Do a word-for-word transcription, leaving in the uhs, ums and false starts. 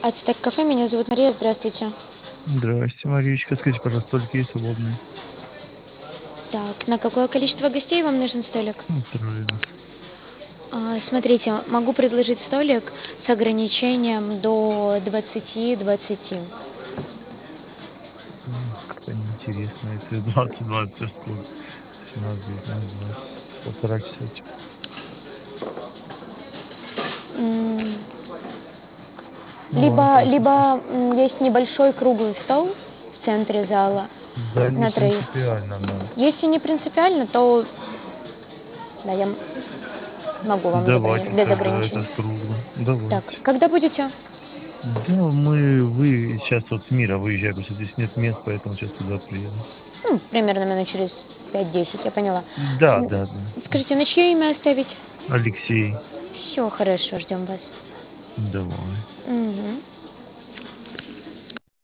Ацтек кафе, меня зовут Мария, здравствуйте. Здрасте, Маричка. Скажите, пожалуйста, столики есть свободные? Так, на какое количество гостей вам нужен столик? Ну, трое нас. А, смотрите, могу предложить столик с ограничением до двадцати двадцати. М, Как-то неинтересно. Если двадцать двадцать аж сколько? Если у нас девятнадцать двадцать. Полтора часочка. М, Ну, вам Либо, как если? либо м, есть небольшой круглый стол в центре зала Да не на троих. принципиально нам. Если не принципиально, то да, я м- могу вам забронировать Давайте без тогда ограничений. этот круглый. Так, Давайте. когда будете? Да, мы, вы сейчас вот с мира выезжаем, потому что здесь нет мест, поэтому сейчас туда приеду. Ну, примерно минут через пять-десять, я поняла. Да, М, да, да. Скажите, на чье имя оставить? Алексей, Все хорошо, ждем вас. давай. Мгм.